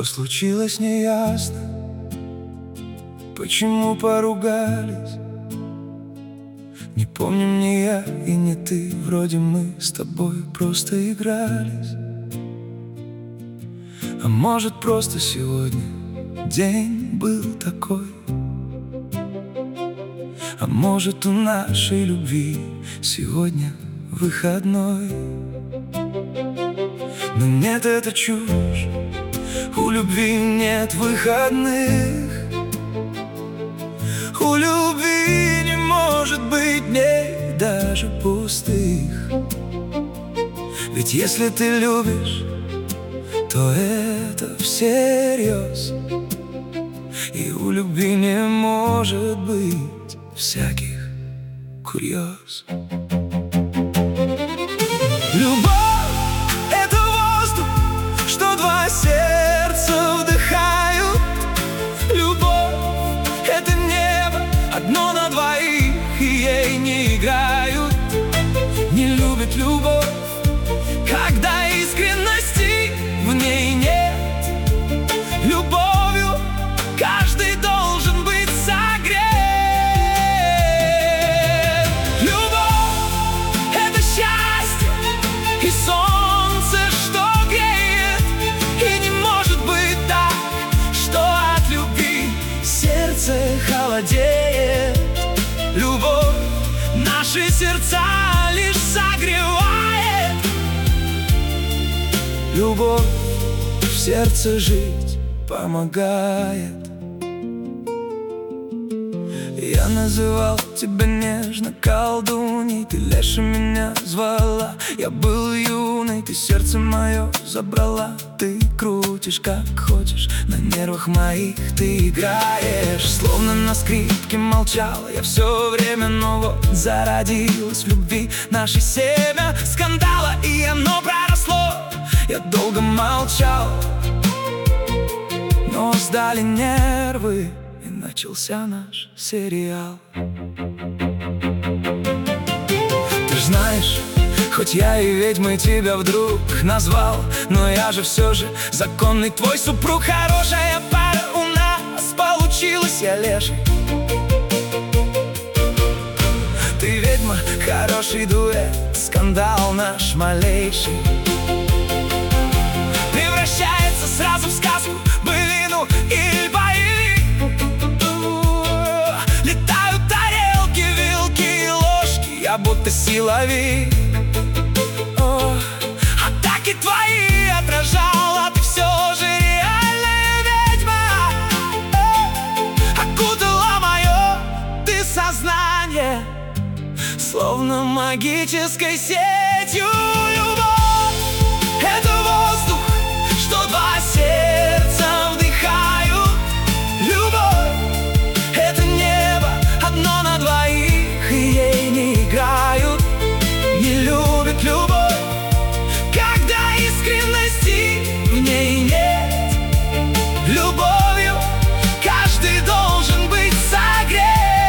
случилось, неясно, почему поругались. Не помним ни я и не ты, вроде мы с тобой просто игрались. А может, просто сегодня день был такой, а может, у нашей любви сегодня выходной. Но нет, это чушь, у любви нет выходных. У любви не может быть дней даже пустых. Ведь если ты любишь, то это всерьез. И у любви не может быть всяких курьез. Любовь — это воздух, что два сердца вдыхают. Любовь — это небо, одно на двоих, и ей не играют. Не любит любовь, когда искренности в ней нет. Любовью каждый должен быть согрет. Любовь — это счастье и солнце, что греет. И не может быть так, что от любви сердце холодеет. Любовь наши сердца лишь согревает. Любовь в сердце жить помогает. Я называл тебя нежно колдуней, ты леши меня звала. Я был юный, ты сердце мое забрала. Ты крутишь как хочешь, на нервах моих ты играешь. Словно на скрипке молчала я все время, но вот зародилось в любви наше семя скандала, и оно проросло. Я долго молчал, но сдали нервы, и начался наш сериал. Ты ж знаешь, хоть я и ведьмой тебя вдруг назвал, но я же все же законный твой супруг. Хорошая пара у нас получилась, я леший, ты ведьма, хороший дуэт, скандал наш малейший превращается сразу в сказку, былину или боевик. Летают тарелки, вилки и ложки, я будто силовик. Атаки твои отражала, ты все же реальная ведьма. Окутала мое ты сознание, словно магической сетью. Любовь — это воздух, что два сердца вдыхают. Любовь — это небо, одно на двоих, и ей не играют. Не любит любовь, когда искренности в ней нет. Любовью каждый должен быть согрет.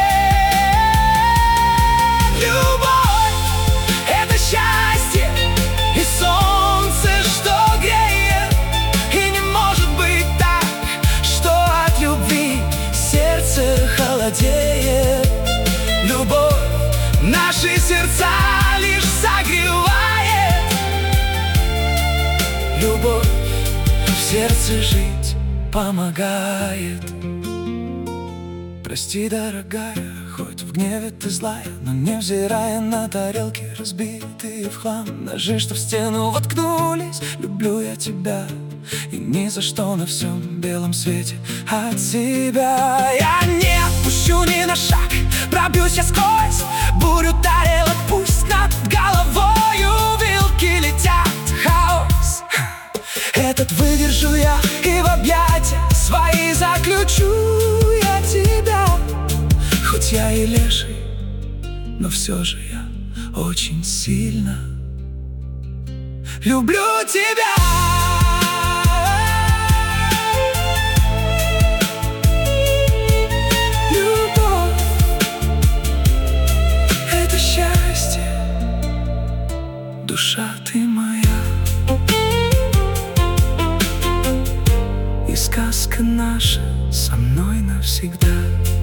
Любовь — это счастье и солнце, что греет. И не может быть так, что от любви сердце холодеет. Любовь наши сердца лишь согревает. Любовь в сердце жить помогает. Прости, дорогая, хоть в гневе ты злая, но невзирая на тарелки разбитые в хлам, ножи, что в стену воткнулись, люблю я тебя, и ни за что на всем белом свете от себя я не отпущу ни на шаг. Пробьюсь я сквозь бурю тарелок, пусть над головою вилки летят. Хаос этот выдержу я, и в объятия свои заключу я тебя. Хоть я и леший, но все же я очень сильно люблю тебя. Любовь — это счастье, душа ты моя, и сказка наша со мной навсегда.